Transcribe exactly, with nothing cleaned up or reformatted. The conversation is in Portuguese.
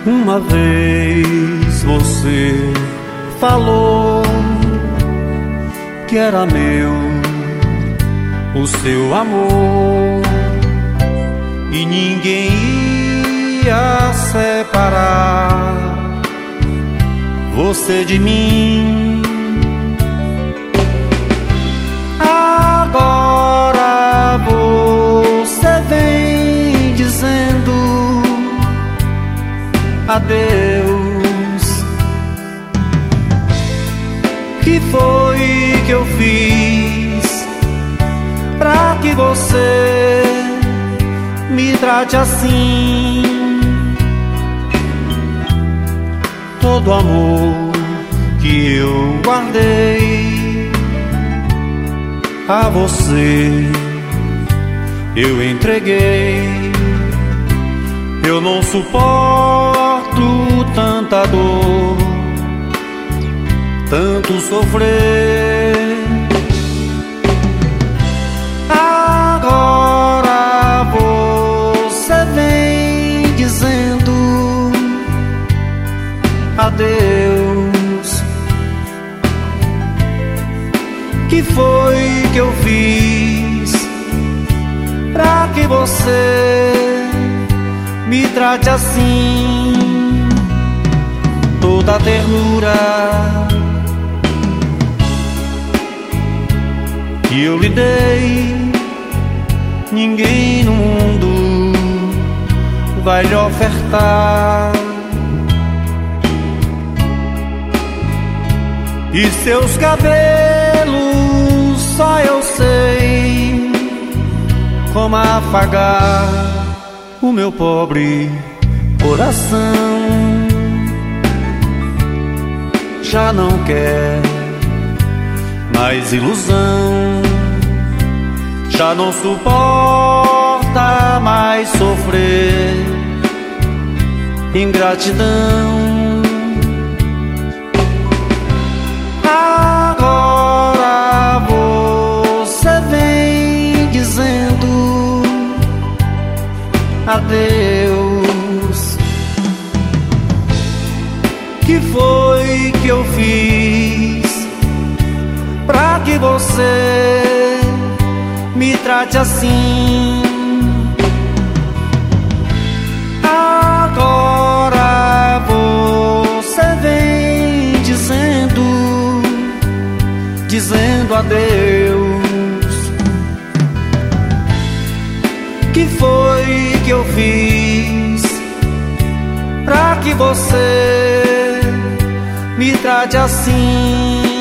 Uma vez você falou que era meu o seu amor e ninguém ia separar você de mim. Agora você vem dizendo adeus. Que foi que eu fiz pra que você me trate assim? Todo amor que eu guardei a você eu entreguei. Eu não suporto tanta dor, tanto sofrer. Agora você vem dizendo adeus. Que foi que eu fiz pra que você me trate assim? Toda a ternura que eu lhe dei, ninguém no mundo vai lhe ofertar. E seus cabelos só eu sei como afagar o meu pobre coração. Já não quer mais ilusão, já não suporta mais sofrer ingratidão. Agora você vem dizendo adeus. Que foi que eu fiz pra que você me trate assim? Agora você vem dizendo, dizendo adeus. Que foi que eu fiz pra que você me trate assim?